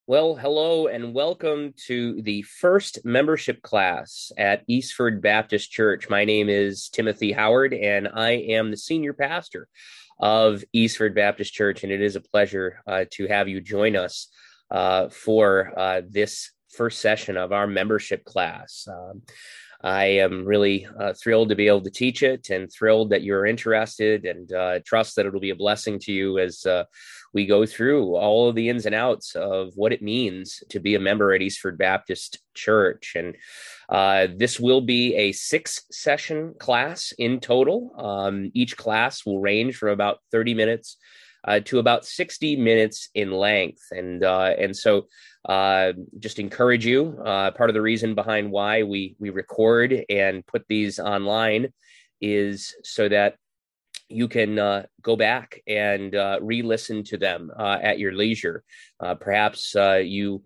Well, hello and welcome to the first membership class at Eastford Baptist Church. My name is Timothy Howard, and I am the senior pastor of Eastford Baptist Church. And it is a pleasure to have you join us for this first session of our membership class. I am really thrilled to be able to teach it and thrilled that you're interested and trust that it'll be a blessing to you as we go through all of the ins and outs of what it means to be a member at Eastford Baptist Church. And this will be a 6-session class in total. Each class will range from about 30 minutes to about 60 minutes in length. And so just encourage you. Part of the reason behind why we record and put these online is so that you can go back and re-listen to them at your leisure. Perhaps you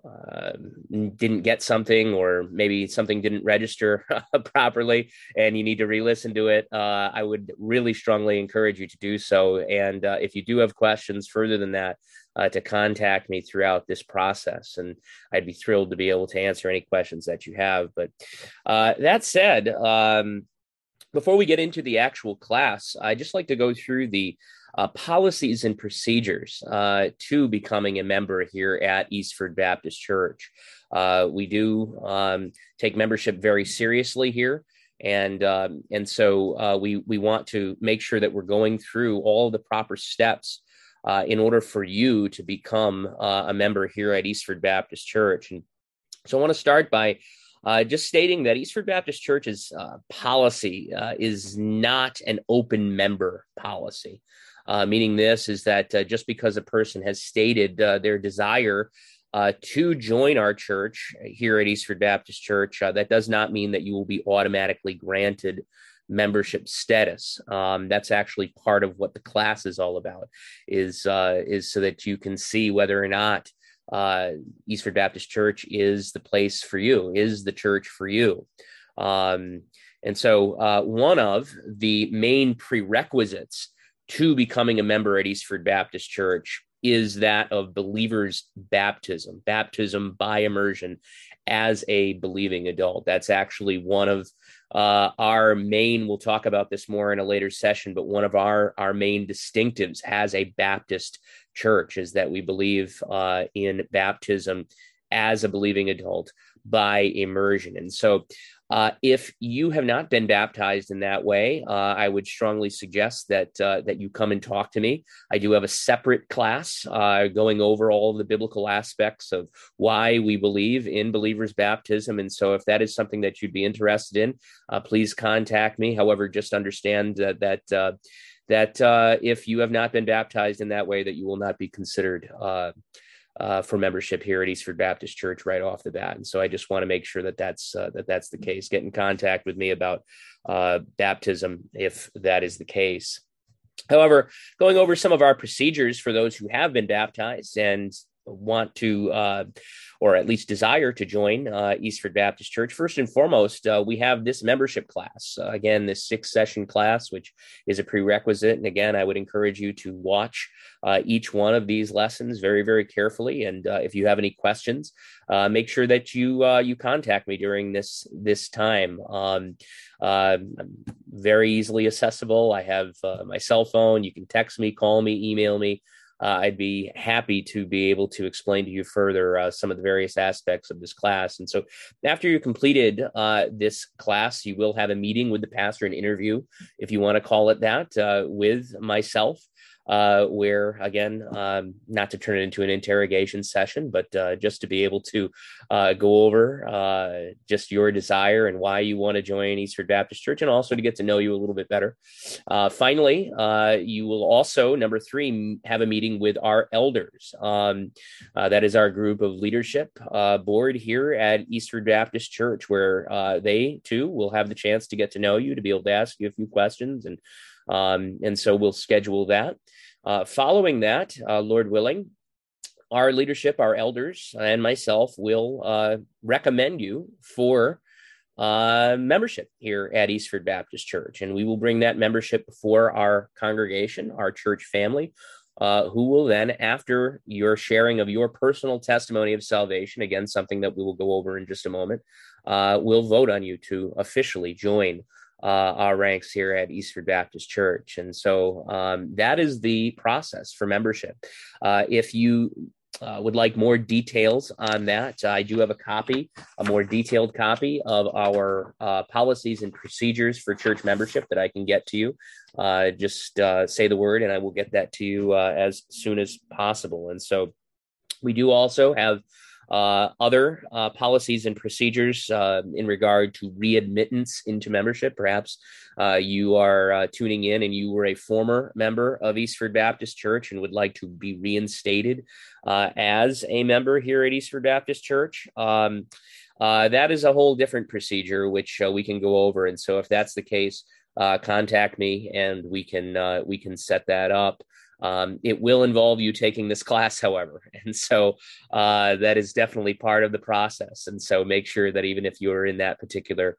didn't get something, or maybe something didn't register properly and you need to re-listen to it. I would really strongly encourage you to do so. And if you do have questions further than that, to contact me throughout this process, and I'd be thrilled to be able to answer any questions that you have. But that said, before we get into the actual class, I'd just like to go through the policies and procedures to becoming a member here at Eastford Baptist Church. We do take membership very seriously here. And so we want to make sure that we're going through all the proper steps in order for you to become a member here at Eastford Baptist Church. And so I want to start by just stating that Eastford Baptist Church's policy is not an open member policy. Meaning this is that just because a person has stated their desire to join our church here at Eastford Baptist Church, that does not mean that you will be automatically granted membership status. That's actually part of what the class is all about, is so that you can see whether or not Eastford Baptist Church is the place for you, is the church for you. And so one of the main prerequisites to becoming a member at Eastford Baptist Church is that of believers' baptism by immersion as a believing adult. That's actually one of our main, we'll talk about this more in a later session, but one of our main distinctives as a Baptist church is that we believe in baptism as a believing adult by immersion. And so if you have not been baptized in that way, I would strongly suggest that you come and talk to me. I do have a separate class going over all of the biblical aspects of why we believe in believers' baptism. And so if that is something that you'd be interested in, please contact me. However, just understand that if you have not been baptized in that way, that you will not be considered for membership here at Eastford Baptist Church right off the bat. And so I just want to make sure that that's the case. Get in contact with me about baptism if that is the case. However, going over some of our procedures for those who have been baptized and want to, or at least desire to join Eastford Baptist Church, first and foremost, we have this membership class. Again, this 6-session class, which is a prerequisite. And again, I would encourage you to watch each one of these lessons very, very carefully. And if you have any questions, make sure that you contact me during this time. I'm very easily accessible. I have my cell phone. You can text me, call me, email me. I'd be happy to be able to explain to you further some of the various aspects of this class. And so after you completed this class, you will have a meeting with the pastor, an interview, if you want to call it that, with myself. Where, again, not to turn it into an interrogation session, but just to be able to go over just your desire and why you want to join Eastford Baptist Church, and also to get to know you a little bit better. Finally, you will also, number 3, have a meeting with our elders. That is our group of leadership board here at Eastford Baptist Church, where they, too, will have the chance to get to know you, to be able to ask you a few questions. And so we'll schedule that. Following that, Lord willing, our leadership, our elders, and myself will recommend you for membership here at Eastford Baptist Church. And we will bring that membership before our congregation, our church family, who will then, after your sharing of your personal testimony of salvation, again, something that we will go over in just a moment, will vote on you to officially join our ranks here at Eastford Baptist Church. And so that is the process for membership. If you would like more details on that, I do have a more detailed copy of our policies and procedures for church membership that I can get to you. Just say the word and I will get that to you as soon as possible. And so we do also have other policies and procedures in regard to readmittance into membership. Perhaps you are tuning in and you were a former member of Eastford Baptist Church and would like to be reinstated as a member here at Eastford Baptist Church. That is a whole different procedure, which we can go over. And so if that's the case, contact me and we can set that up. It will involve you taking this class, however, and so that is definitely part of the process. And so make sure that even if you're in that particular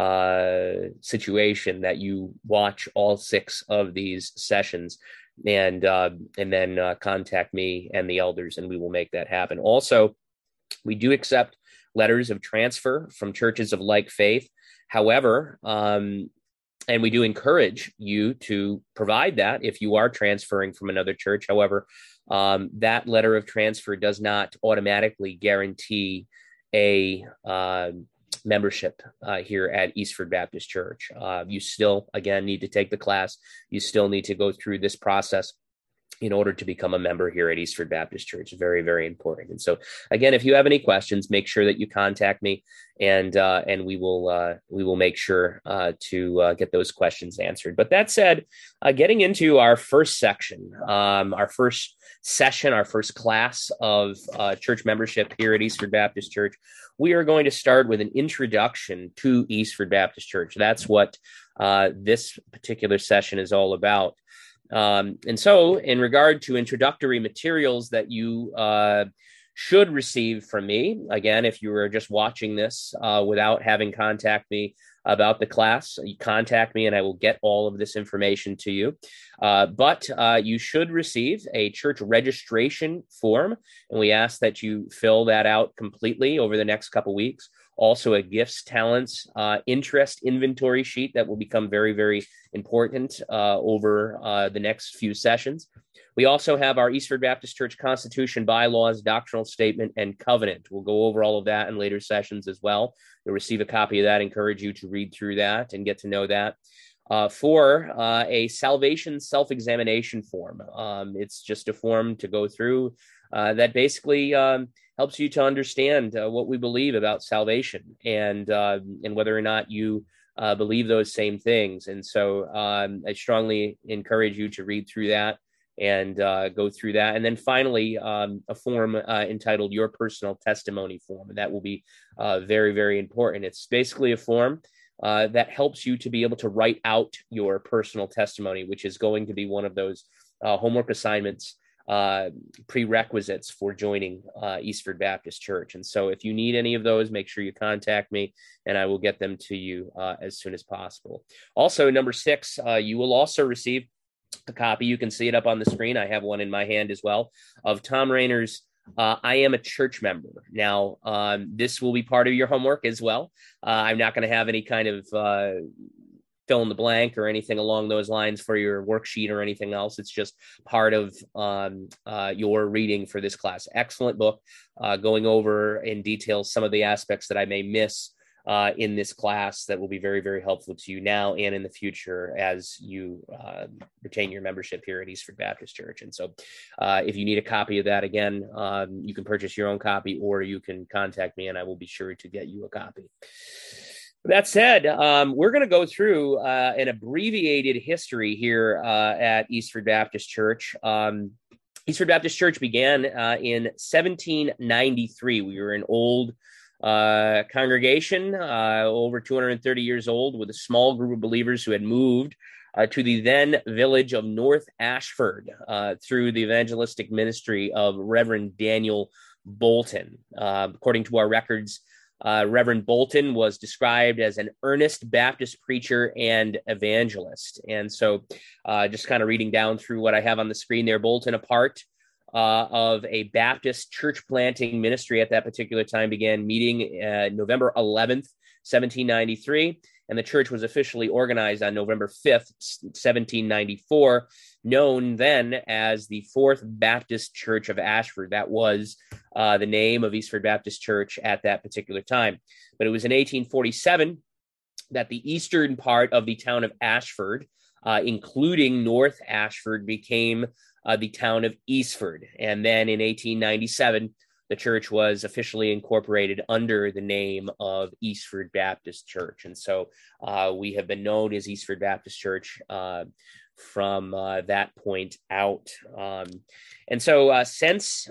situation, that you watch all 6 of these sessions, and then contact me and the elders, and we will make that happen. Also, we do accept letters of transfer from churches of like faith. However, and we do encourage you to provide that if you are transferring from another church. However, that letter of transfer does not automatically guarantee a membership here at Eastford Baptist Church. You still, again, need to take the class. You still need to go through this process in order to become a member here at Eastford Baptist Church. Very, very important. And so, again, if you have any questions, make sure that you contact me, and we will make sure to get those questions answered. But that said, getting into our first section, our first session, our first class of church membership here at Eastford Baptist Church, we are going to start with an introduction to Eastford Baptist Church. That's what this particular session is all about. And so in regard to introductory materials that you should receive from me, again, if you were just watching this without having contact me about the class, you contact me and I will get all of this information to you. But you should receive a church registration form, and we ask that you fill that out completely over the next couple weeks. Also, a gifts, talents, interest inventory sheet that will become very, very important over the next few sessions. We also have our Eastford Baptist Church Constitution, bylaws, doctrinal statement, and covenant. We'll go over all of that in later sessions as well. You'll receive a copy of that. I encourage you to read through that and get to know that. For a salvation self-examination form. It's just a form to go through that basically helps you to understand what we believe about salvation and whether or not you believe those same things. And so I strongly encourage you to read through that and go through that. And then finally, a form entitled Your Personal Testimony Form. And that will be very, very important. It's basically a form that helps you to be able to write out your personal testimony, which is going to be one of those homework assignments, prerequisites for joining Eastford Baptist Church. And so if you need any of those, make sure you contact me and I will get them to you as soon as possible. Also, number 6, you will also receive a copy. You can see it up on the screen. I have one in my hand as well, of Thom Rainer's I Am a Church Member. Now, this will be part of your homework as well. I'm not going to have any kind of fill in the blank or anything along those lines for your worksheet or anything else. It's just part of your reading for this class. Excellent book, going over in detail some of the aspects that I may miss in this class that will be very, very helpful to you now and in the future as you retain your membership here at Eastford Baptist Church. And so if you need a copy of that, again, you can purchase your own copy or you can contact me and I will be sure to get you a copy. That said, we're going to go through an abbreviated history here at Eastford Baptist Church. Eastford Baptist Church began in 1793. We were an old congregation, over 230 years old, with a small group of believers who had moved to the then village of North Ashford through the evangelistic ministry of Reverend Daniel Bolton. According to our records, Reverend Bolton was described as an earnest Baptist preacher and evangelist. And so just kind of reading down through what I have on the screen there, Bolton, a part of a Baptist church planting ministry at that particular time, began meeting November 11th, 1793. And the church was officially organized on November 5th, 1794, known then as the Fourth Baptist Church of Ashford. That was the name of Eastford Baptist Church at that particular time. But it was in 1847 that the eastern part of the town of Ashford, including North Ashford, became the town of Eastford. And then in 1897, the church was officially incorporated under the name of Eastford Baptist Church. And so we have been known as Eastford Baptist Church from that point out. And so since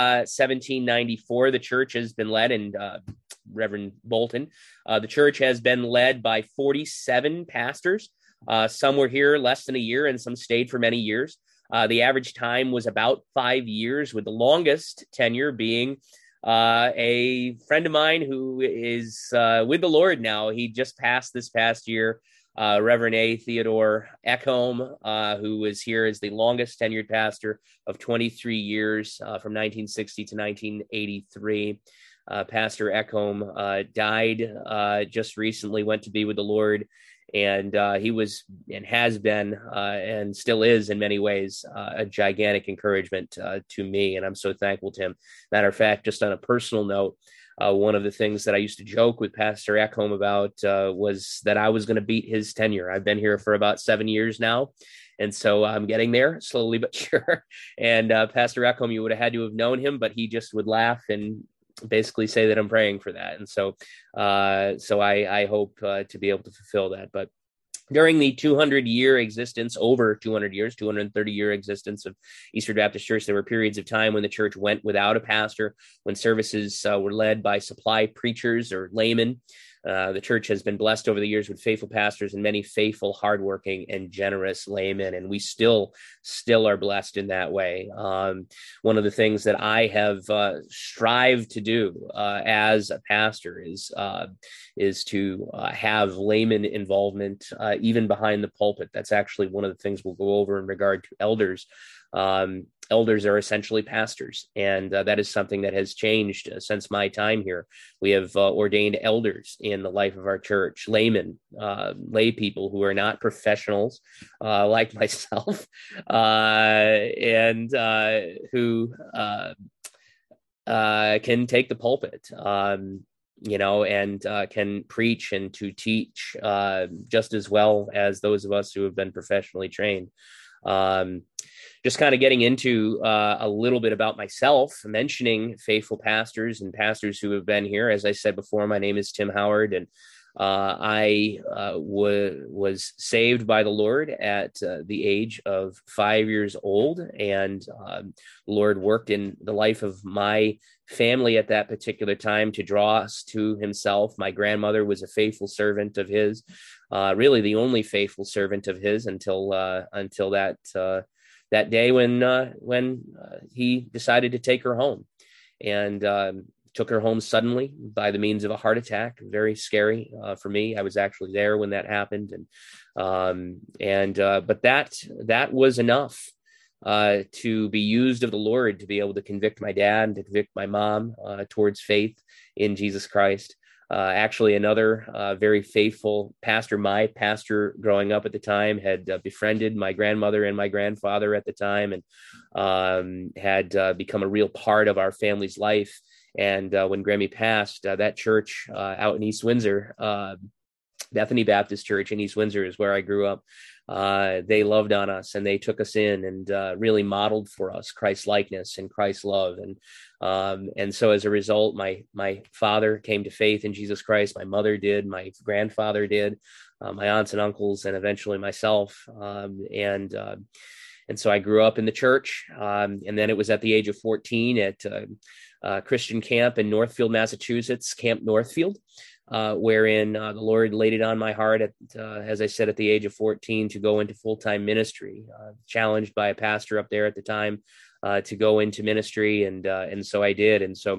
1794, the church has been led, and Reverend Bolton, the church has been led by 47 pastors. Some were here less than a year, and some stayed for many years. The average time was about 5 years, with the longest tenure being a friend of mine who is with the Lord now. He just passed this past year, Reverend A. Theodore Ekholm, who was here as the longest tenured pastor of 23 years from 1960 to 1983. Pastor Ekholm died just recently, went to be with the Lord. And he was and has been and still is in many ways a gigantic encouragement to me. And I'm so thankful to him. Matter of fact, just on a personal note, one of the things that I used to joke with Pastor Ekholm about was that I was going to beat his tenure. I've been here for about 7 years now. And so I'm getting there slowly but sure. And Pastor Ekholm, you would have had to have known him, but he just would laugh and basically say that I'm praying for that. And so I hope to be able to fulfill that. But during the 200-year existence, over 200 years, 230-year existence of Eastford Baptist Church, there were periods of time when the church went without a pastor, when services were led by supply preachers or laymen. The church has been blessed over the years with faithful pastors and many faithful, hardworking, and generous laymen, and we still are blessed in that way. One of the things that I have strived to do as a pastor is to have layman involvement even behind the pulpit. That's actually one of the things we'll go over in regard to elders. Elders are essentially pastors, and that is something that has changed since my time here. We have ordained elders in the life of our church, laymen, lay people who are not professionals like myself, and who can take the pulpit, and can preach and to teach just as well as those of us who have been professionally trained. Just kind of getting into a little bit about myself, mentioning faithful pastors and pastors who have been here. As I said before, my name is Tim Howard, and I was saved by the Lord at the age of 5 years old, and the Lord worked in the life of my family at that particular time to draw us to himself. My grandmother was a faithful servant of his, really the only faithful servant of his until that day when he decided to take her home, and took her home suddenly by the means of a heart attack. Very scary for me. I was actually there when that happened, but that was enough to be used of the Lord to be able to convict my dad and to convict my mom towards faith in Jesus Christ. Actually, another very faithful pastor, my pastor growing up at the time, had befriended my grandmother and my grandfather at the time, and had become a real part of our family's life. And when Grammy passed, that church out in East Windsor, Bethany Baptist Church in East Windsor, is where I grew up. They loved on us, and they took us in and really modeled for us Christ likeness and Christ love. And so as a result, my father came to faith in Jesus Christ. My mother did. My grandfather did. My aunts and uncles, and eventually myself. And so I grew up in the church. And then it was at the age of 14 at Christian camp in Northfield, Massachusetts, Camp Northfield. Wherein the Lord laid it on my heart, as I said, at the age of 14, to go into full-time ministry, challenged by a pastor up there at the time to go into ministry. And so I did. And so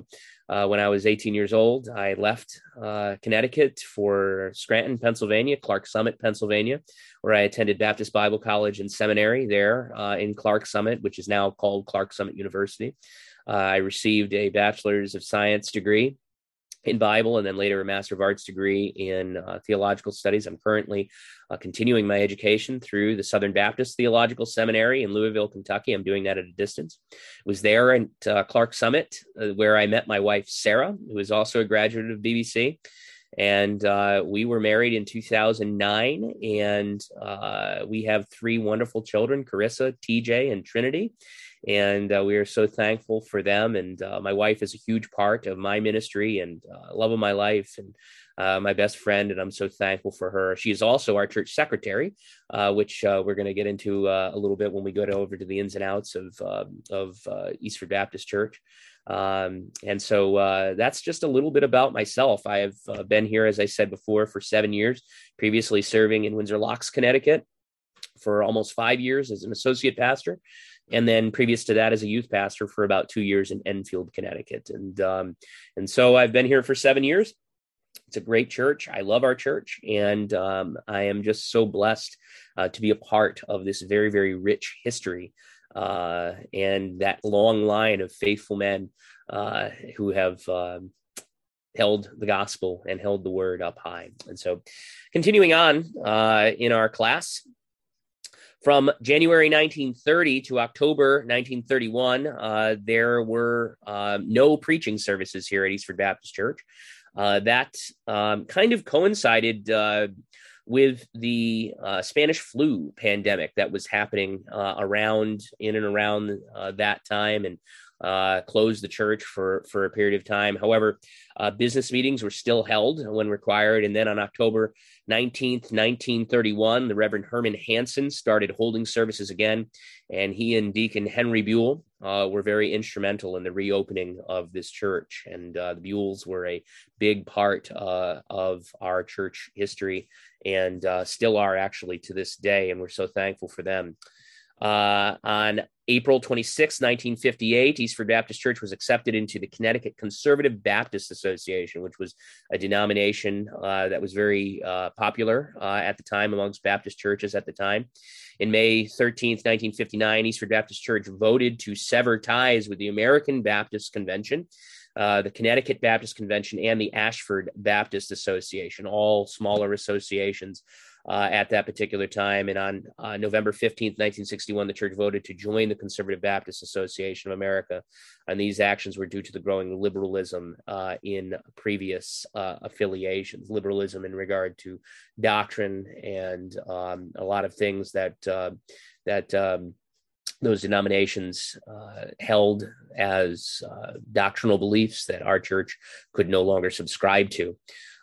When I was 18 years old, I left Connecticut for Scranton, Pennsylvania, Clark Summit, Pennsylvania, where I attended Baptist Bible College and Seminary there in Clark Summit, which is now called Clark Summit University. I received a Bachelor's of Science degree in Bible, and then later a Master of Arts degree in theological studies. I'm currently continuing my education through the Southern Baptist Theological Seminary in Louisville, Kentucky. I'm doing that at a distance. Was there at Clark Summit where I met my wife, Sarah, who is also a graduate of BBC. And we were married in 2009, and we have three wonderful children, Carissa, TJ, and Trinity. And we are so thankful for them. And my wife is a huge part of my ministry and love of my life, and my best friend. And I'm so thankful for her. She is also our church secretary, which we're going to get into a little bit when we go over to the ins and outs of Eastford Baptist Church. And so that's just a little bit about myself. I have been here, as I said before, for 7 years, previously serving in Windsor Locks, Connecticut for almost 5 years as an associate pastor. And then previous to that as a youth pastor for about 2 years in Enfield, Connecticut. And so I've been here for 7 years. It's a great church. I love our church. And I am just so blessed to be a part of this very, very rich history and that long line of faithful men who have held the gospel and held the word up high. And so continuing on in our class, from January 1930 to October 1931, there were no preaching services here at Eastford Baptist Church. That kind of coincided with the Spanish flu pandemic that was happening in and around that time, and closed the church for a period of time. However, business meetings were still held when required. And then on October 19th, 1931, the Reverend Herman Hansen started holding services again. And he and Deacon Henry Buell were very instrumental in the reopening of this church. And the Buells were a big part of our church history and still are actually to this day. And we're so thankful for them. On April 26, 1958, Eastford Baptist Church was accepted into the Connecticut Conservative Baptist Association, which was a denomination that was very popular at the time amongst Baptist churches at the time. In May 13th, 1959, Eastford Baptist Church voted to sever ties with the American Baptist Convention, the Connecticut Baptist Convention, and the Ashford Baptist Association, all smaller associations at that particular time. And on November 15th, 1961, the church voted to join the Conservative Baptist Association of America. And these actions were due to the growing liberalism in previous affiliations, liberalism in regard to doctrine and a lot of things that those denominations held as doctrinal beliefs that our church could no longer subscribe to.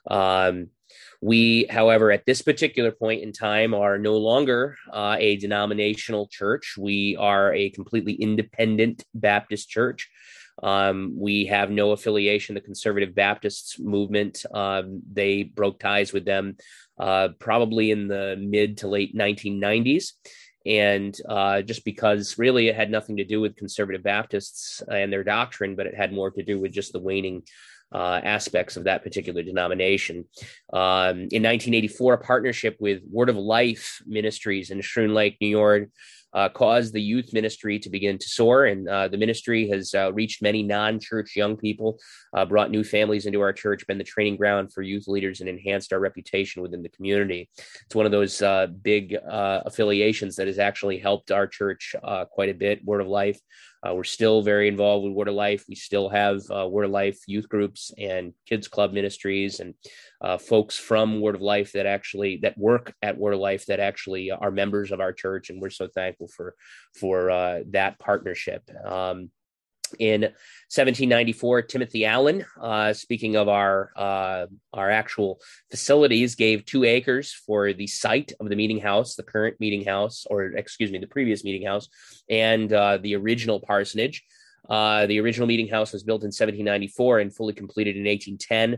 We, however, at this particular point in time are no longer a denominational church. We are a completely independent Baptist church. We have no affiliation. The Conservative Baptists movement, they broke ties with them probably in the mid to late 1990s. And just because really it had nothing to do with Conservative Baptists and their doctrine, but it had more to do with just the waning aspects of that particular denomination. In 1984, a partnership with Word of Life Ministries in Schroon Lake, New York, caused the youth ministry to begin to soar. And the ministry has reached many non-church young people, brought new families into our church, been the training ground for youth leaders, and enhanced our reputation within the community. It's one of those big affiliations that has actually helped our church quite a bit, Word of Life. We're still very involved with Word of Life. We still have Word of Life youth groups and kids club ministries and folks from Word of Life that work at Word of Life that actually are members of our church, and we're so thankful for that partnership. In 1794, Timothy Allen, speaking of our actual facilities, gave 2 acres for the site of the meeting house, the current meeting house, the previous meeting house, and the original parsonage. The original meeting house was built in 1794 and fully completed in 1810.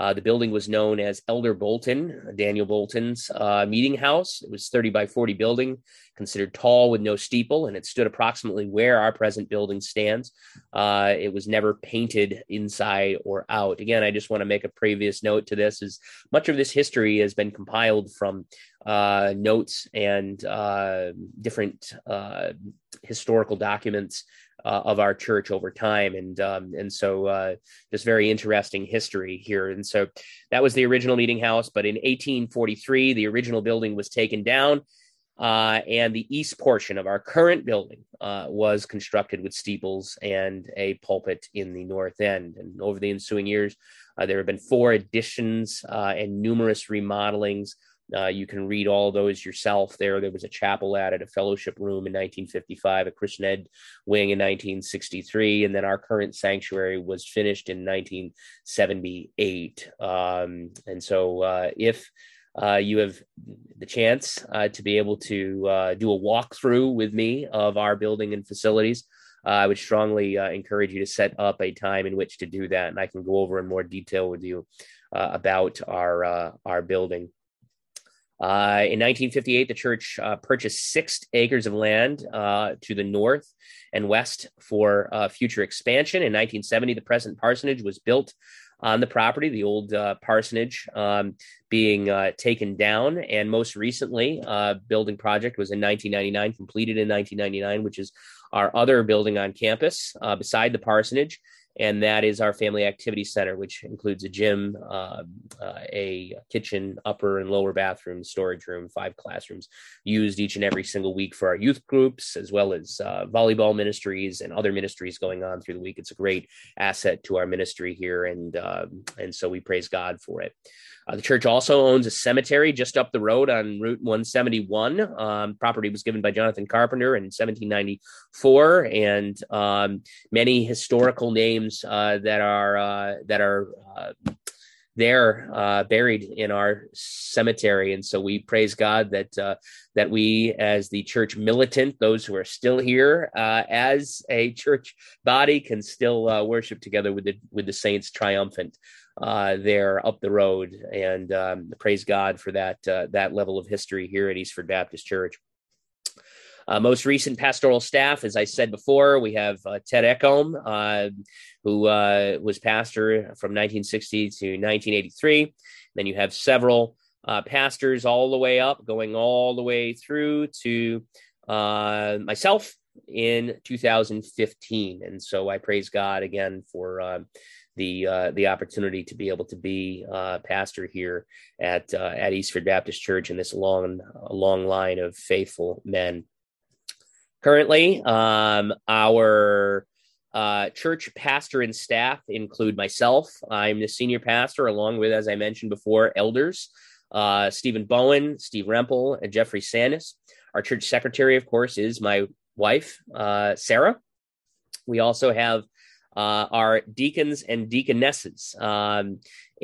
The building was known as Elder Bolton, Daniel Bolton's meeting house. It was 30 by 40 building, considered tall with no steeple, and it stood approximately where our present building stands. It was never painted inside or out. Again, I just want to make a previous note to this, is much of this history has been compiled from notes and different historical documents of our church over time. And so just very interesting history here. And so that was the original meeting house. But in 1843, the original building was taken down. And the east portion of our current building was constructed with steeples and a pulpit in the north end. And over the ensuing years, there have been 4 additions and numerous remodelings. You can read all those yourself there. There was a chapel added, a fellowship room in 1955, a Christian Ed wing in 1963, and then our current sanctuary was finished in 1978. And so if you have the chance to be able to do a walkthrough with me of our building and facilities, I would strongly encourage you to set up a time in which to do that, and I can go over in more detail with you about our building. In 1958, the church purchased 6 acres of land to the north and west for future expansion. In 1970, the present parsonage was built on the property, the old parsonage being taken down. And most recently, building project was in 1999, completed in 1999, which is our other building on campus beside the parsonage. And that is our family activity center, which includes a gym, a kitchen, upper and lower bathroom, storage room, 5 classrooms used each and every single week for our youth groups, as well as volleyball ministries and other ministries going on through the week. It's a great asset to our ministry here, and so we praise God for it. The church also owns a cemetery just up the road on Route 171. Property was given by Jonathan Carpenter in 1794, and many historical names that are there buried in our cemetery. And so we praise God that we, as the church militant, those who are still here as a church body, can still worship together with the saints triumphant there up the road, and praise God for that level of history here at Eastford Baptist Church. Most recent pastoral staff, as I said before, we have Ted Eckholm, who was pastor from 1960 to 1983. Then you have several pastors all the way up, going all the way through to myself in 2015. And so I praise God again for the opportunity to be able to be pastor here at Eastford Baptist Church in this long line of faithful men. Currently, our church pastor and staff include myself. I'm the senior pastor, along with, as I mentioned before, elders, Stephen Bowen, Steve Rempel, and Jeffrey Sandus. Our church secretary, of course, is my wife, Sarah. We also have our deacons and deaconesses, and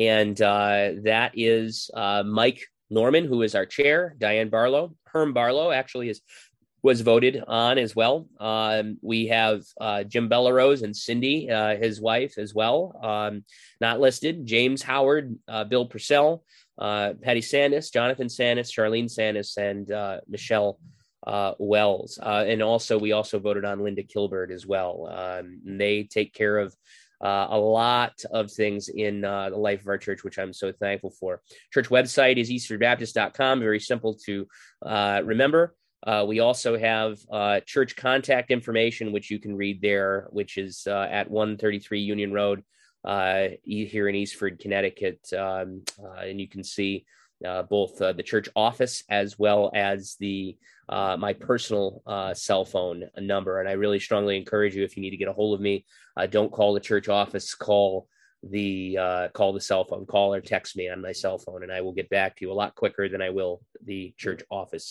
that is Mike Norman, who is our chair, Diane Barlow. Herm Barlow actually was voted on as well. We have Jim Bellarose and Cindy, his wife, as well, not listed. James Howard, Bill Purcell, Patty Sandus, Jonathan Sandus, Charlene Sandus, and Michelle Wells. And also, we also voted on Linda Kilbert as well. They take care of a lot of things in the life of our church, which I'm so thankful for. Church website is eastfordbaptist.com. Very simple to remember. We also have church contact information, which you can read there, which is at 133 Union Road here in Eastford, Connecticut. And you can see both the church office as well as my personal cell phone number. And I really strongly encourage you, if you need to get a hold of me, don't call the church office, call the cell phone, call or text me on my cell phone, and I will get back to you a lot quicker than I will the church office.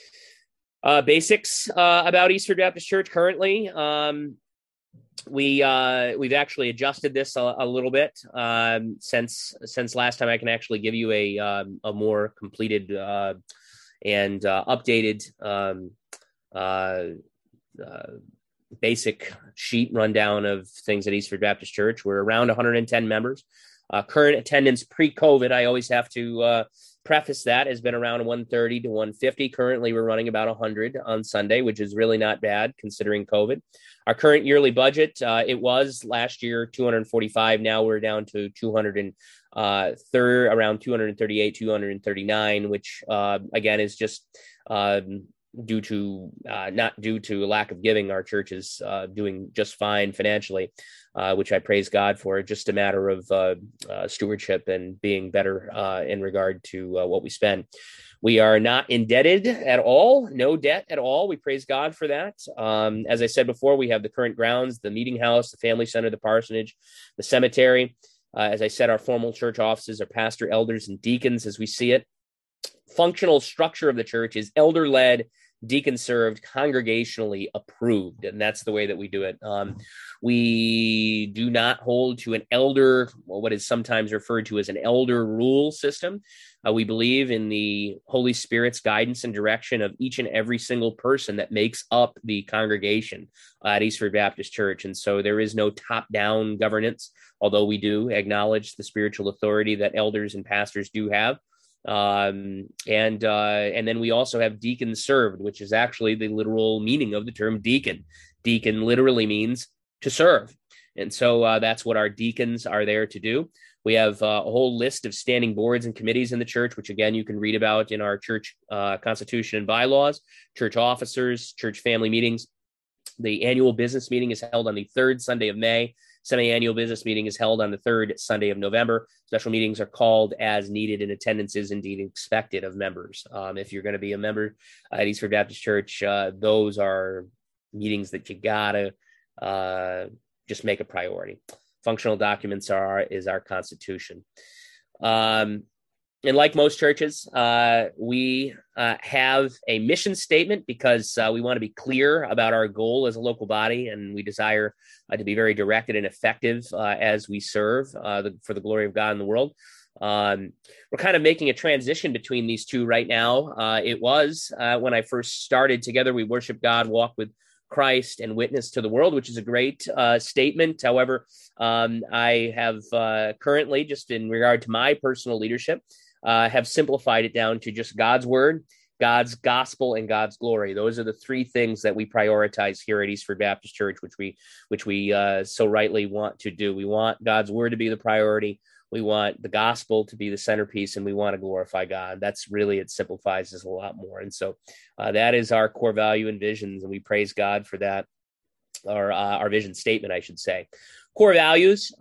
Basics about Eastford Baptist Church currently. We've actually adjusted this a little bit since last time. I can actually give you a more completed and updated basic sheet rundown of things at Eastford Baptist Church. We're around 110 members. Current attendance pre-COVID, I always have to preface that, has been around 130 to 150. Currently, we're running about 100 on Sunday, which is really not bad considering COVID. Our current yearly budget, it was last year 245. Now we're down to 200 and around 238, 239, which again is just due to not due to a lack of giving. Our church is doing just fine financially, which I praise God for. Just a matter of stewardship and being better in regard to what we spend. We are not indebted at all, no debt at all. We praise God for that. As I said before, we have the current grounds, the meeting house, the family center, the parsonage, the cemetery. As I said, our formal church offices are pastor, elders, and deacons as we see it. Functional structure of the church is elder-led, deacon-served, congregationally approved, and that's the way that we do it. We do not hold to an elder, what is sometimes referred to as an elder rule system. We believe in the Holy Spirit's guidance and direction of each and every single person that makes up the congregation at Eastford Baptist Church. And so there is no top-down governance, although we do acknowledge the spiritual authority that elders and pastors do have. And then we also have deacon served, which is actually the literal meaning of the term deacon. Deacon literally means to serve. And so that's what our deacons are there to do. We have a whole list of standing boards and committees in the church, which again, you can read about in our church constitution and bylaws, church officers, church family meetings. The annual business meeting is held on the third Sunday of May. Semi-annual business meeting is held on the third Sunday of November. Special meetings are called as needed, and attendance is indeed expected of members. If you're going to be a member at Eastford Baptist Church, those are meetings that you gotta just make a priority. Functional documents is our constitution. And like most churches, we have a mission statement because we want to be clear about our goal as a local body, and we desire to be very directed and effective as we serve for the glory of God in the world. We're kind of making a transition between these two right now. It was when I first started together, we worship God, walk with Christ, and witness to the world, which is a great statement. However, I have currently, just in regard to my personal leadership, have simplified it down to just God's word, God's gospel, and God's glory. Those are the three things that we prioritize here at Eastford Baptist Church, which we so rightly want to do. We want God's word to be the priority. We want the gospel to be the centerpiece, and we want to glorify God. That's really, it simplifies this a lot more. And so that is our core value and visions, and we praise God for that, or our vision statement, I should say. Core values,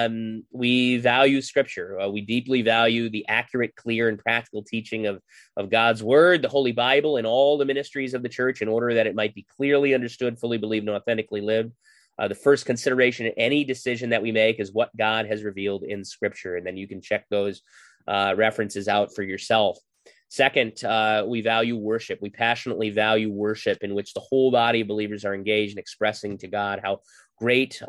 we value Scripture. We deeply value the accurate, clear, and practical teaching of God's Word, the Holy Bible, and all the ministries of the church in order that it might be clearly understood, fully believed, and authentically lived. The first consideration in any decision that we make is what God has revealed in Scripture, and then you can check those references out for yourself. Second, we value worship. We passionately value worship in which the whole body of believers are engaged in expressing to God how great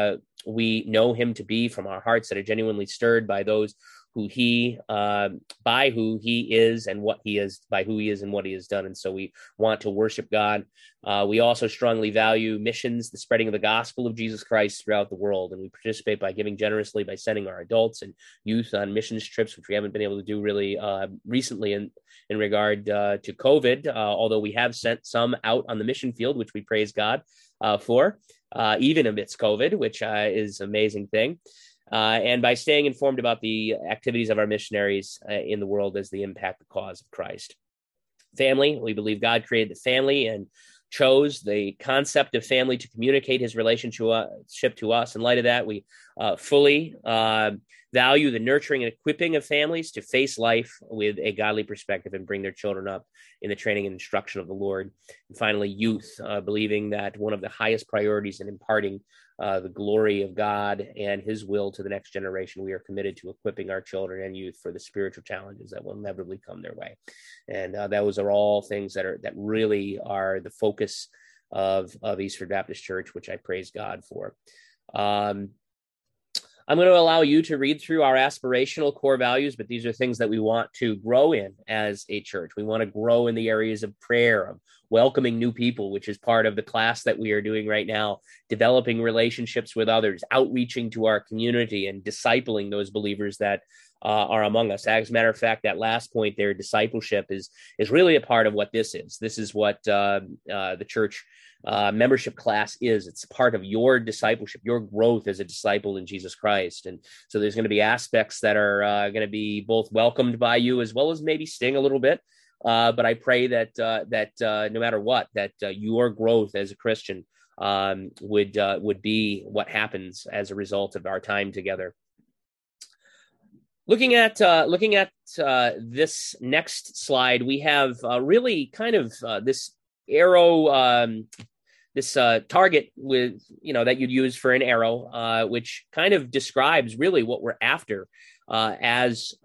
we know him to be from our hearts that are genuinely stirred by those who he, by who he is and what he is, by who he is and what he has done. And so we want to worship God. We also strongly value missions, the spreading of the gospel of Jesus Christ throughout the world. And we participate by giving generously, by sending our adults and youth on missions trips, which we haven't been able to do really recently in regard to COVID, although we have sent some out on the mission field, which we praise God for, even amidst COVID, which is an amazing thing. And by staying informed about the activities of our missionaries in the world as they impact the cause of Christ. Family, we believe God created the family and chose the concept of family to communicate his relationship to us. In light of that, we fully value the nurturing and equipping of families to face life with a godly perspective and bring their children up in the training and instruction of the Lord. And finally, youth, believing that one of the highest priorities in imparting the glory of God and his will to the next generation, we are committed to equipping our children and youth for the spiritual challenges that will inevitably come their way. And those are all things that really are the focus of Eastford Baptist Church, which I praise God for. I'm going to allow you to read through our aspirational core values, but these are things that we want to grow in as a church. We want to grow in the areas of prayer, of welcoming new people, which is part of the class that we are doing right now, developing relationships with others, outreaching to our community, and discipling those believers that are among us. As a matter of fact, that last point there, discipleship, is really a part of what this is. This is what the church membership class is. It's part of your discipleship, your growth as a disciple in Jesus Christ. And so there's going to be aspects that are going to be both welcomed by you as well as maybe sting a little bit. But I pray that no matter what, that your growth as a Christian would be what happens as a result of our time together. Looking at this next slide, we have really kind of this arrow, this target with that you'd use for an arrow, which kind of describes really what we're after as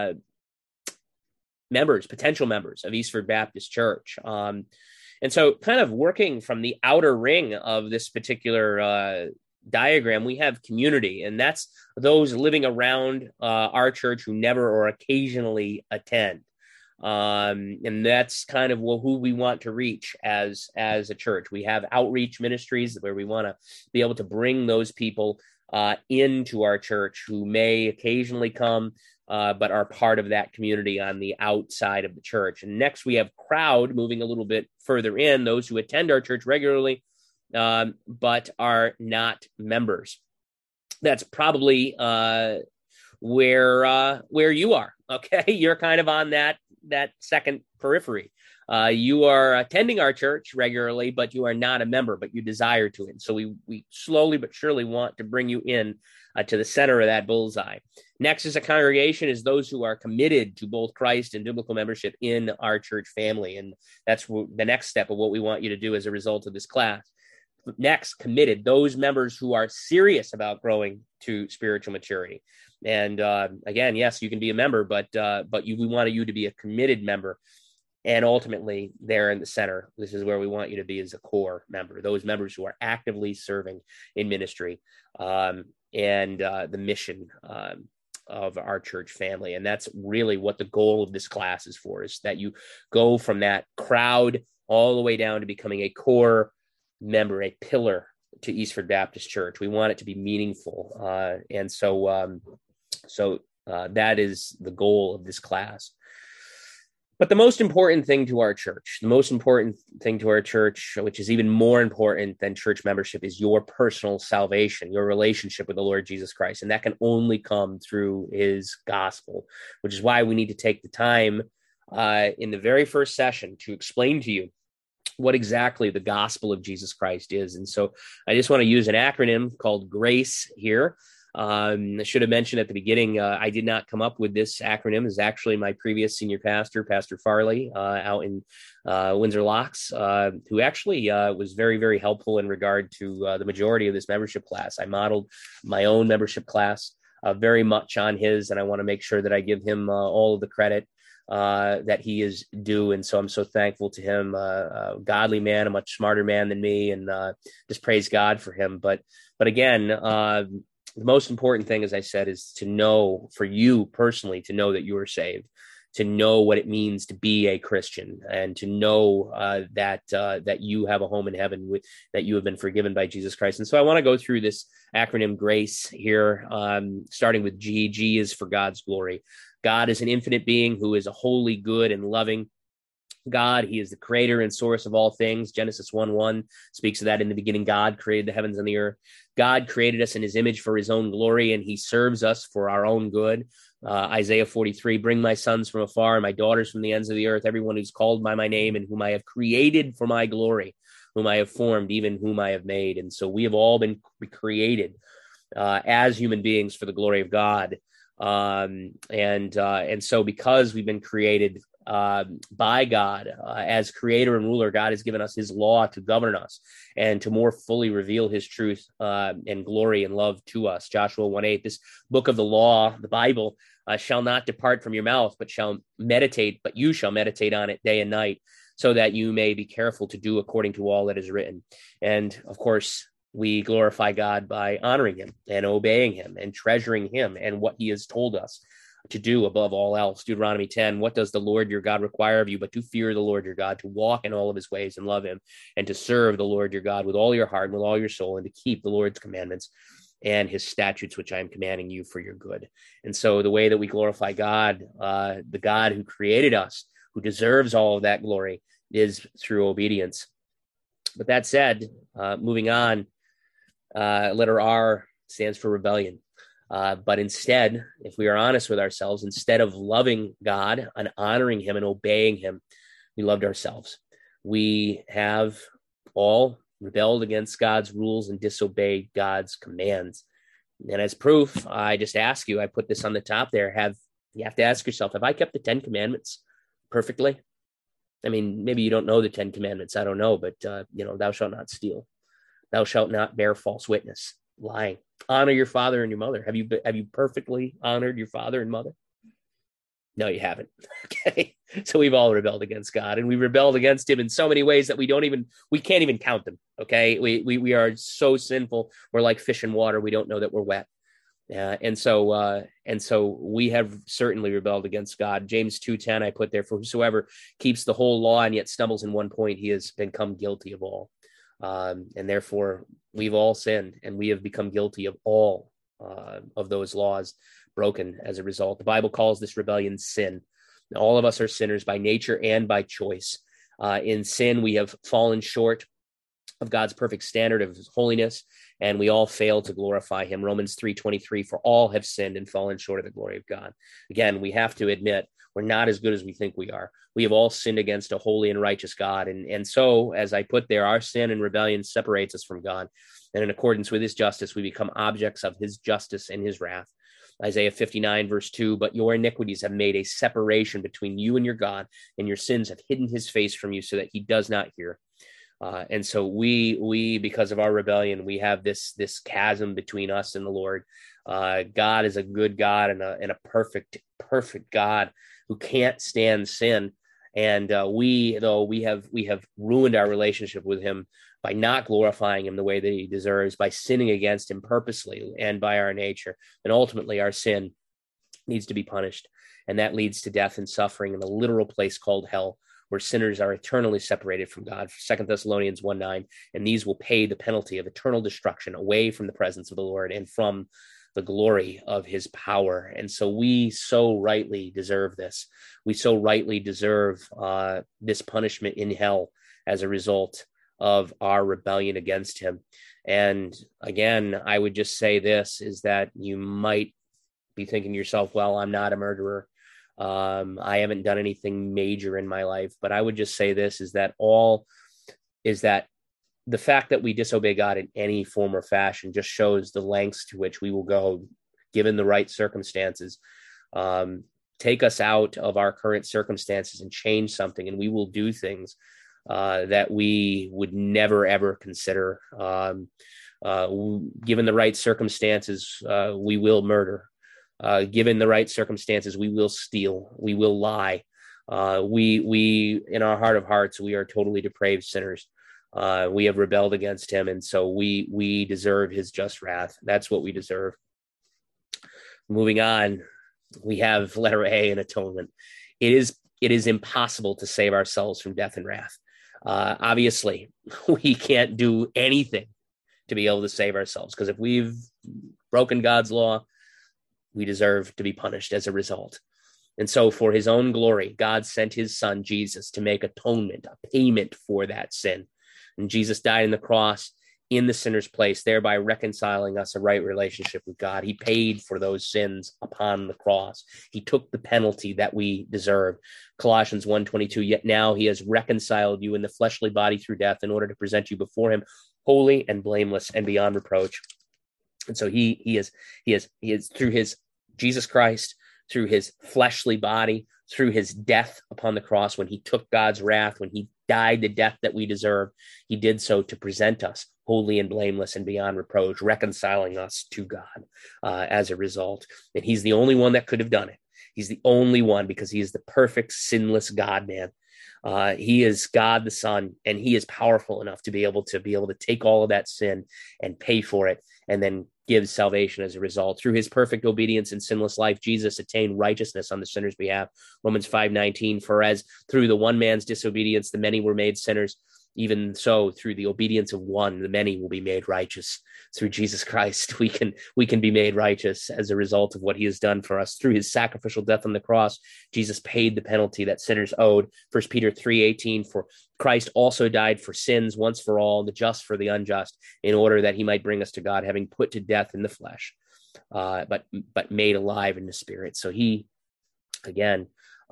potential members of Eastford Baptist Church. And so, kind of working from the outer ring of this particular diagram, we have community, and that's those living around our church who never or occasionally attend. And that's kind of who we want to reach as a church. We have outreach ministries where we want to be able to bring those people into our church who may occasionally come, but are part of that community on the outside of the church. And next we have crowd, moving a little bit further in, those who attend our church regularly, but are not members. That's probably where you are. Okay, you're kind of on that second periphery. You are attending our church regularly, but you are not a member, but you desire to. And so we slowly but surely want to bring you in to the center of that bullseye. Next is a congregation, is those who are committed to both Christ and biblical membership in our church family. And that's the next step of what we want you to do as a result of this class. Next, committed, those members who are serious about growing to spiritual maturity. And again, yes, you can be a member, but we want you to be a committed member. And ultimately, there in the center, this is where we want you to be as a core member, those members who are actively serving in ministry and the mission of our church family. And that's really what the goal of this class is for, is that you go from that crowd all the way down to becoming a core member, a pillar to Eastford Baptist Church. We want it to be meaningful. And so that is the goal of this class. But the most important thing to our church, which is even more important than church membership, is your personal salvation, your relationship with the Lord Jesus Christ. And that can only come through his gospel, which is why we need to take the time in the very first session to explain to you what exactly the gospel of Jesus Christ is. And so I just want to use an acronym called GRACE here. I should have mentioned at the beginning, I did not come up with this acronym. It's actually my previous senior pastor, Pastor Farley, out in Windsor Locks, who actually was very, very helpful in regard to the majority of this membership class. I modeled my own membership class very much on his, and I want to make sure that I give him all of the credit that he is due. And so I'm so thankful to him, a godly man, a much smarter man than me, and just praise God for him. But again, the most important thing, as I said, is to know, for you personally, to know that you are saved, to know what it means to be a Christian, and to know that you have a home in heaven, that you have been forgiven by Jesus Christ. And so I want to go through this acronym GRACE here, starting with G. G is for God's glory. God is an infinite being who is a holy, good, and loving God. He is the creator and source of all things. Genesis 1:1 speaks of that. In the beginning, God created the heavens and the earth. God created us in his image for his own glory, and he serves us for our own good. Isaiah 43, bring my sons from afar and my daughters from the ends of the earth, everyone who's called by my name and whom I have created for my glory, whom I have formed, even whom I have made. And so we have all been created as human beings for the glory of God. And so because we've been created by God as creator and ruler, God has given us his law to govern us and to more fully reveal his truth and glory and love to us. Joshua 1:8, this book of the law, the Bible, shall not depart from your mouth, but you shall meditate on it day and night, so that you may be careful to do according to all that is written. And of course, We glorify God by honoring him and obeying him and treasuring him and what he has told us to do above all else. Deuteronomy 10, what does the Lord your God require of you but to fear the Lord your God, to walk in all of his ways and love him, and to serve the Lord your God with all your heart and with all your soul, and to keep the Lord's commandments and his statutes, which I am commanding you for your good. And so the way that we glorify God, the God who created us, who deserves all of that glory, is through obedience. But that said, moving on, letter R stands for rebellion. But instead, if we are honest with ourselves, instead of loving God and honoring him and obeying him, we loved ourselves. We have all rebelled against God's rules and disobeyed God's commands. And as proof, I just ask you, I put this on the top there, you have to ask yourself, have I kept the 10 commandments perfectly? I mean, maybe you don't know the 10 commandments. I don't know, but, thou shalt not steal. Thou shalt not bear false witness, lying. Honor your father and your mother. Have you perfectly honored your father and mother? No, you haven't. Okay. So we've all rebelled against God, and we rebelled against him in so many ways that we can't even count them. Okay. We are so sinful. We're like fish in water. We don't know that we're wet. And so we have certainly rebelled against God. James 2:10, I put there, for whosoever keeps the whole law and yet stumbles in one point, he has become guilty of all. And therefore we've all sinned, and we have become guilty of all of those laws broken as a result. The Bible calls this rebellion sin. All of us are sinners by nature and by choice. In sin, we have fallen short of God's perfect standard of his holiness, and we all fail to glorify him. Romans 3:23, for all have sinned and fallen short of the glory of God. Again, we have to admit we're not as good as we think we are. We have all sinned against a holy and righteous God. And so, as I put there, our sin and rebellion separates us from God. And in accordance with his justice, we become objects of his justice and his wrath. Isaiah 59, verse 2, but your iniquities have made a separation between you and your God, and your sins have hidden his face from you so that he does not hear. And so we, because of our rebellion, we have this chasm between us and the Lord. God is a good God and a perfect God who can't stand sin. And we have ruined our relationship with him by not glorifying him the way that he deserves, by sinning against him purposely and by our nature. And ultimately, our sin needs to be punished. And that leads to death and suffering in the literal place called hell, where sinners are eternally separated from God. 2 Thessalonians 1:9, and these will pay the penalty of eternal destruction away from the presence of the Lord and from the glory of his power. And so we so rightly deserve this. We so rightly deserve this punishment in hell as a result of our rebellion against him. And again, I would just say this, is that you might be thinking to yourself, well, I'm not a murderer. I haven't done anything major in my life, but I would just say this, is that the fact that we disobey God in any form or fashion just shows the lengths to which we will go, given the right circumstances. Take us out of our current circumstances and change something, and we will do things that we would never, ever consider. Given the right circumstances, we will murder. Given the right circumstances, we will steal, we will lie. We in our heart of hearts, we are totally depraved sinners. We have rebelled against him, and so we deserve his just wrath. That's what we deserve. Moving on, we have letter A, in atonement. It is impossible to save ourselves from death and wrath. Obviously, we can't do anything to be able to save ourselves, because if we've broken God's law, we deserve to be punished as a result. And so for his own glory, God sent his son, Jesus, to make atonement, a payment for that sin. And Jesus died on the cross in the sinner's place, thereby reconciling us a right relationship with God. He paid for those sins upon the cross. He took the penalty that we deserve. Colossians 1:22, yet now he has reconciled you in the fleshly body through death in order to present you before him holy and blameless and beyond reproach. And so he is through his Jesus Christ, through his fleshly body, through his death upon the cross, when he took God's wrath, when he died the death that we deserve, he did so to present us holy and blameless and beyond reproach, reconciling us to God as a result. And he's the only one that could have done it. He's the only one, because he is the perfect, sinless God-man. He is God the Son, and he is powerful enough to be able to take all of that sin and pay for it, and then give salvation as a result. Through his perfect obedience and sinless life, Jesus attained righteousness on the sinner's behalf. Romans 5:19, for as through the one man's disobedience, the many were made sinners, even so, through the obedience of one, the many will be made righteous. Through Jesus Christ, we can be made righteous as a result of what he has done for us. Through his sacrificial death on the cross, Jesus paid the penalty that sinners owed. 1 Peter 3:18, for Christ also died for sins once for all, the just for the unjust, in order that he might bring us to God, having put to death in the flesh, but made alive in the spirit. So he, again,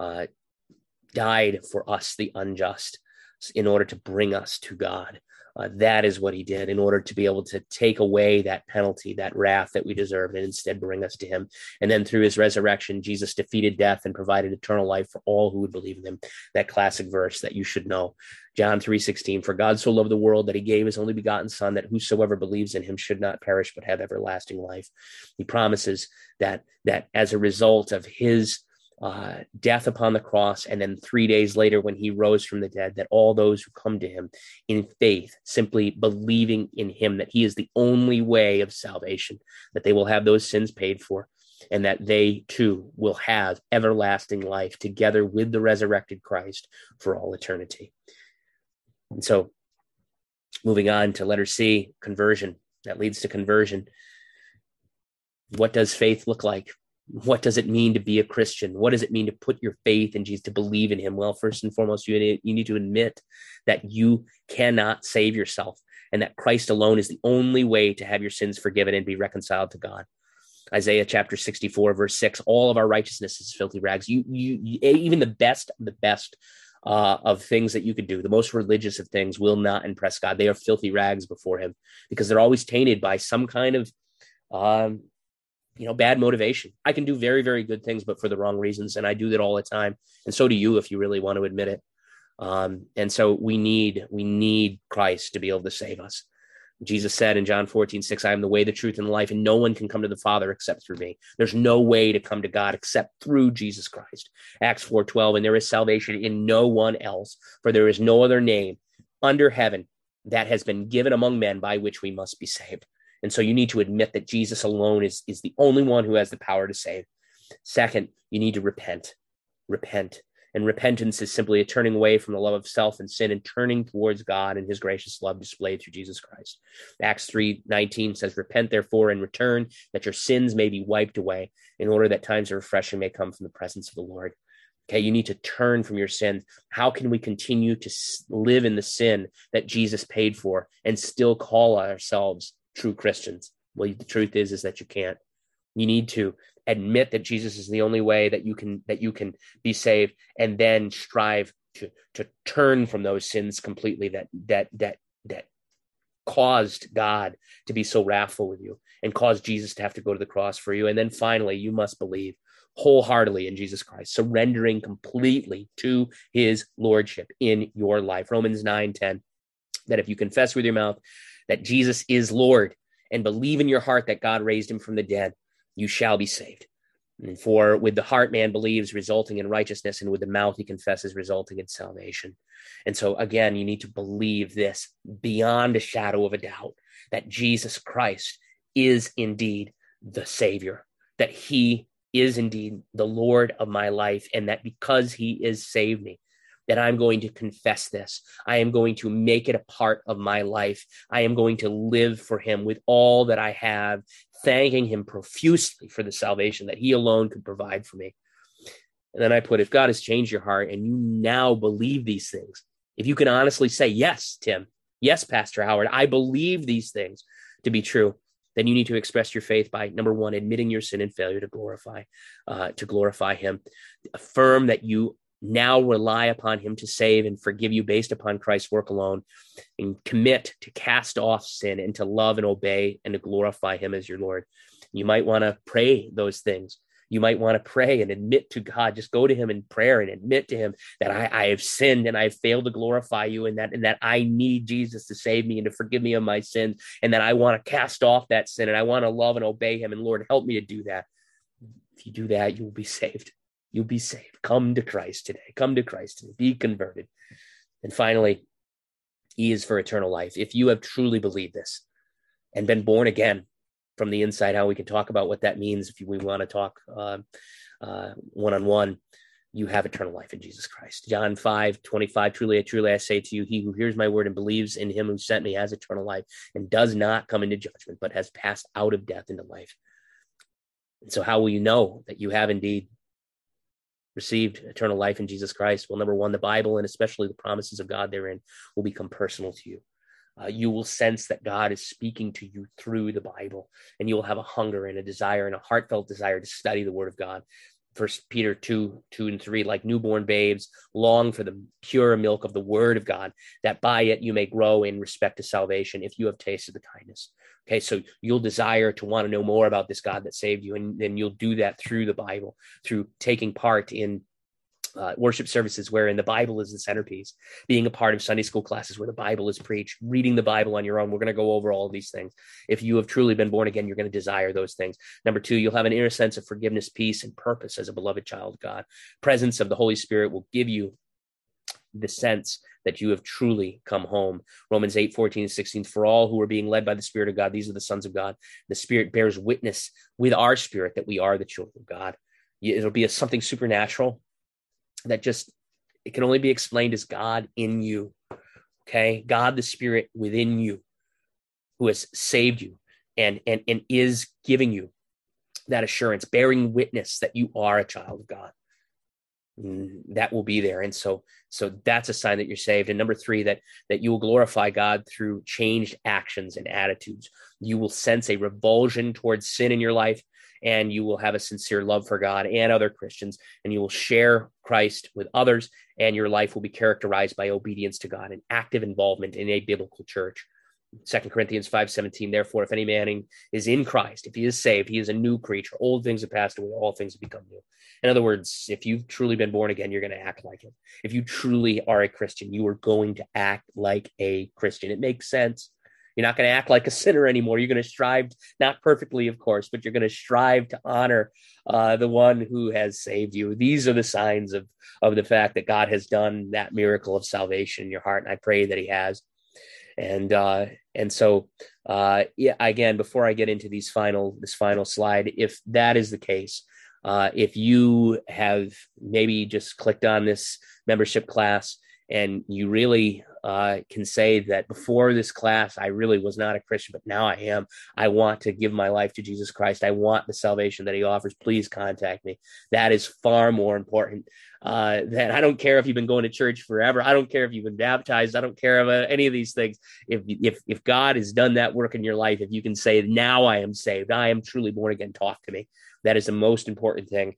died for us, the unjust, in order to bring us to God. That is what he did in order to be able to take away that penalty, that wrath that we deserve, and instead bring us to him. And then through his resurrection, Jesus defeated death and provided eternal life for all who would believe in him. That classic verse that you should know, John 3:16, for God so loved the world that he gave his only begotten son, that whosoever believes in him should not perish, but have everlasting life. He promises that as a result of his death upon the cross, and then 3 days later when he rose from the dead, that all those who come to him in faith, simply believing in him, that he is the only way of salvation, that they will have those sins paid for, and that they too will have everlasting life together with the resurrected Christ for all eternity. And so moving on to letter C, conversion. That leads to conversion. What does faith look like? What does it mean to be a Christian? What does it mean to put your faith in Jesus, to believe in him? Well, first and foremost, you need to admit that you cannot save yourself, and that Christ alone is the only way to have your sins forgiven and be reconciled to God. Isaiah chapter 64, verse 6, all of our righteousness is filthy rags. You even the best of things that you could do, the most religious of things, will not impress God. They are filthy rags before him, because they're always tainted by some kind of bad motivation. I can do very, very good things, but for the wrong reasons. And I do that all the time. And so do you, if you really want to admit it. And so we need Christ to be able to save us. Jesus said in John 14:6, I am the way, the truth, and the life, and no one can come to the Father except through me. There's no way to come to God except through Jesus Christ. Acts 4:12, and there is salvation in no one else, for there is no other name under heaven that has been given among men by which we must be saved. And so you need to admit that Jesus alone is the only one who has the power to save. Second, you need to repent. And repentance is simply a turning away from the love of self and sin and turning towards God and his gracious love displayed through Jesus Christ. Acts 3:19 says, repent therefore and return, that your sins may be wiped away, in order that times of refreshing may come from the presence of the Lord. Okay, you need to turn from your sins. How can we continue to live in the sin that Jesus paid for and still call ourselves true Christians? Well, the truth is that you can't. You need to admit that Jesus is the only way that you can be saved, and then strive to turn from those sins completely that caused God to be so wrathful with you and caused Jesus to have to go to the cross for you. And then finally, you must believe wholeheartedly in Jesus Christ, surrendering completely to his lordship in your life. Romans 9:10, that if you confess with your mouth that Jesus is Lord and believe in your heart that God raised him from the dead, you shall be saved. And for with the heart man believes, resulting in righteousness, and with the mouth he confesses, resulting in salvation. And so again, you need to believe this beyond a shadow of a doubt, that Jesus Christ is indeed the Savior, that he is indeed the Lord of my life, and that because he is saved me, that I'm going to confess this. I am going to make it a part of my life. I am going to live for him with all that I have, thanking him profusely for the salvation that he alone could provide for me. And then I put, if God has changed your heart and you now believe these things, if you can honestly say, yes, Tim, yes, Pastor Howard, I believe these things to be true, then you need to express your faith by, number one, admitting your sin and failure to glorify him. Affirm that you now rely upon him to save and forgive you based upon Christ's work alone, and commit to cast off sin and to love and obey and to glorify him as your Lord. You might want to pray those things. You might want to pray and admit to God, just go to him in prayer and admit to him that I have sinned and I've failed to glorify you, and that I need Jesus to save me and to forgive me of my sins, and that I want to cast off that sin and I want to love and obey him, and Lord, help me to do that. If you do that, you will be saved. You'll be saved. Come to Christ today. Come to Christ today. Be converted. And finally, E is for eternal life. If you have truly believed this and been born again from the inside out, we can talk about what that means if we want to talk one-on-one. You have eternal life in Jesus Christ. John 5:25, truly I say to you, he who hears my word and believes in him who sent me has eternal life and does not come into judgment, but has passed out of death into life. And so how will you know that you have indeed received eternal life in Jesus Christ? Well, number one, the Bible and especially the promises of God therein will become personal to you. You will sense that God is speaking to you through the Bible, and you will have a hunger and a desire and a heartfelt desire to study the word of God. 1 Peter 2:2-3, like newborn babes, long for the pure milk of the word of God, that by it you may grow in respect to salvation if you have tasted the kindness. Okay, so you'll desire to want to know more about this God that saved you, and then you'll do that through the Bible, through taking part in worship services wherein the Bible is the centerpiece, being a part of Sunday school classes where the Bible is preached, reading the Bible on your own. We're going to go over all of these things. If you have truly been born again, you're going to desire those things. Number two, you'll have an inner sense of forgiveness, peace, and purpose as a beloved child of God. Presence of the Holy Spirit will give you the sense that you have truly come home. Romans 8:14-16, for all who are being led by the Spirit of God, these are the sons of God. The Spirit bears witness with our spirit that we are the children of God. It'll be something supernatural that it can only be explained as God in you, okay? God, the Spirit within you, who has saved you and is giving you that assurance, bearing witness that you are a child of God. That will be there. And so that's a sign that you're saved. And number three, that you will glorify God through changed actions and attitudes. You will sense a revulsion towards sin in your life, and you will have a sincere love for God and other Christians, and you will share Christ with others, and your life will be characterized by obedience to God and active involvement in a biblical church. 2 Corinthians 5:17, therefore, if any man is in Christ, if he is saved, he is a new creature. Old things have passed away, all things have become new. In other words, if you've truly been born again, you're going to act like him. If you truly are a Christian, you are going to act like a Christian. It makes sense. You're not going to act like a sinner anymore. You're going to strive, not perfectly, of course, but you're going to strive to honor the one who has saved you. These are the signs of the fact that God has done that miracle of salvation in your heart, and I pray that he has. And so, again, before I get into this final slide, if that is the case, if you have maybe just clicked on this membership class and you really can say that before this class, I really was not a Christian, but now I am. I want to give my life to Jesus Christ. I want the salvation that he offers. Please contact me. That is far more important than, I don't care if you've been going to church forever. I don't care if you've been baptized. I don't care about any of these things. If God has done that work in your life, if you can say, now I am saved, I am truly born again, talk to me. That is the most important thing.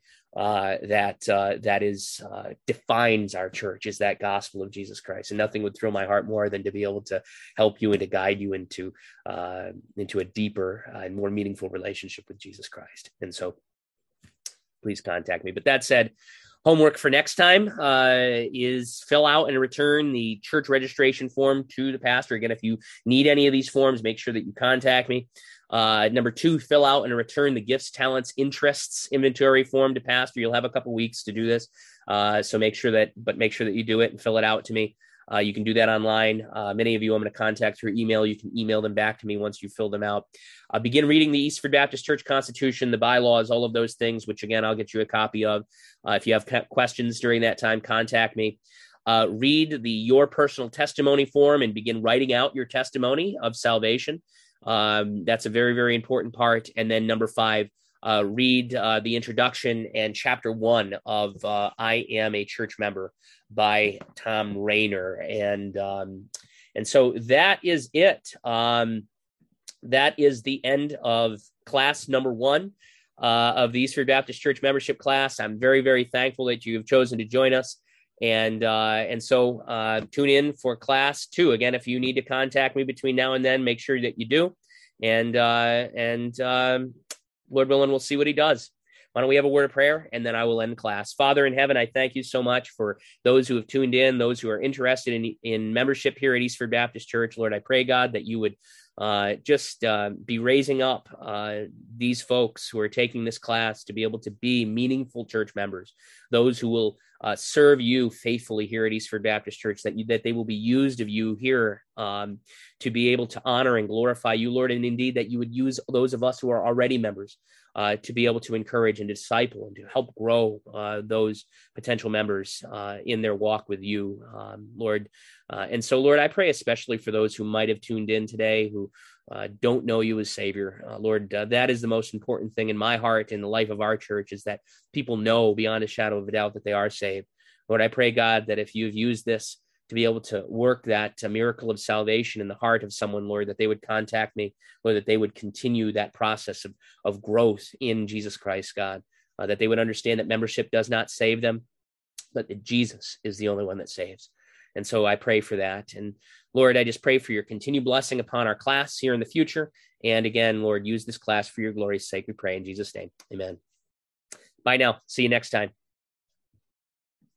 That defines our church, is that gospel of Jesus Christ, and nothing would thrill my heart more than to be able to help you and to guide you into a deeper and more meaningful relationship with Jesus Christ. And so, please contact me. But that said, homework for next time is fill out and return the church registration form to the pastor. Again, if you need any of these forms, make sure that you contact me. Number two, fill out and return the gifts, talents, interests inventory form to pastor. You'll have a couple weeks to do this. So make sure that you do it and fill it out to me. You can do that online. Many of you I'm going to contact through email. You can email them back to me once you fill them out. Begin reading the Eastford Baptist Church Constitution, the bylaws, all of those things, which again, I'll get you a copy of. If you have questions during that time, contact me. Read your personal testimony form and begin writing out your testimony of salvation. That's a very, very important part. And then number 5, read the introduction and chapter 1 of I Am a Church Member by Tom Rainer. And so that is it. That is the end of class number 1 of the Eastford Baptist Church membership class. I'm very, very thankful that you have chosen to join us. And so tune in for class 2. Again, if you need to contact me between now and then, make sure that you do. And Lord willing, we'll see what he does. Why don't we have a word of prayer, and then I will end class. Father in heaven, I thank you so much for those who have tuned in, those who are interested in membership here at Eastford Baptist Church. Lord, I pray, God, that you would just be raising up these folks who are taking this class to be able to be meaningful church members, those who will serve you faithfully here at Eastford Baptist Church, that they will be used of you here to be able to honor and glorify you, Lord, and indeed that you would use those of us who are already members to be able to encourage and disciple and to help grow those potential members in their walk with you, Lord. And so, Lord, I pray especially for those who might have tuned in today who don't know you as Savior. Lord, that is the most important thing in my heart, in the life of our church, is that people know beyond a shadow of a doubt that they are saved. Lord, I pray, God, that if you've used this to be able to work that miracle of salvation in the heart of someone, Lord, that they would contact me, or that they would continue that process of growth in Jesus Christ, God, that they would understand that membership does not save them, but that Jesus is the only one that saves. And so I pray for that. And Lord, I just pray for your continued blessing upon our class here in the future. And again, Lord, use this class for your glory's sake, we pray in Jesus' name. Amen. Bye now. See you next time.